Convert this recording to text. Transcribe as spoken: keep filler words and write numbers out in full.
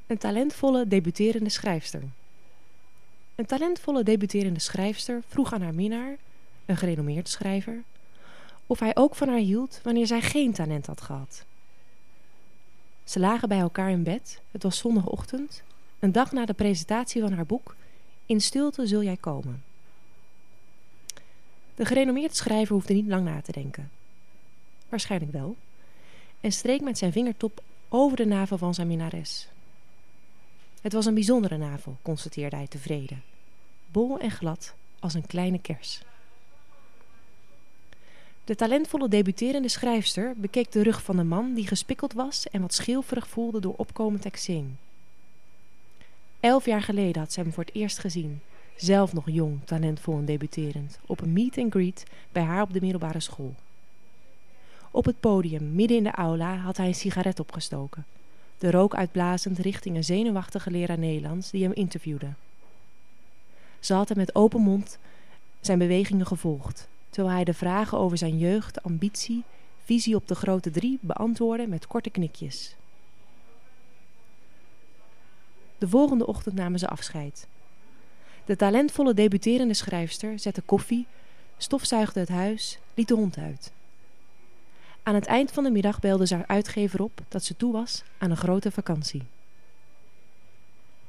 Een talentvolle debuterende schrijfster. Een talentvolle debuterende schrijfster vroeg aan haar minnaar, een gerenommeerd schrijver, of hij ook van haar hield wanneer zij geen talent had gehad. Ze lagen bij elkaar in bed, het was zondagochtend, een dag na de presentatie van haar boek In stilte zul jij komen. De gerenommeerde schrijver hoefde niet lang na te denken. Waarschijnlijk wel. En streek met zijn vingertop over de navel van zijn minnares. Het was een bijzondere navel, constateerde hij tevreden. Bol en glad als een kleine kers. De talentvolle debuterende schrijfster bekeek de rug van de man die gespikkeld was en wat schilferig voelde door opkomend eczeem. Elf jaar geleden had zij hem voor het eerst gezien, zelf nog jong, talentvol en debuterend, op een meet and greet bij haar op de middelbare school. Op het podium, midden in de aula, had hij een sigaret opgestoken, de rook uitblazend richting een zenuwachtige leraar Nederlands die hem interviewde. Ze had hem met open mond zijn bewegingen gevolgd, terwijl hij de vragen over zijn jeugd, ambitie, visie op de grote drie beantwoordde met korte knikjes. De volgende ochtend namen ze afscheid. De talentvolle debuterende schrijfster zette koffie, stofzuigde het huis, liet de hond uit. Aan het eind van de middag belde ze haar uitgever op dat ze toe was aan een grote vakantie.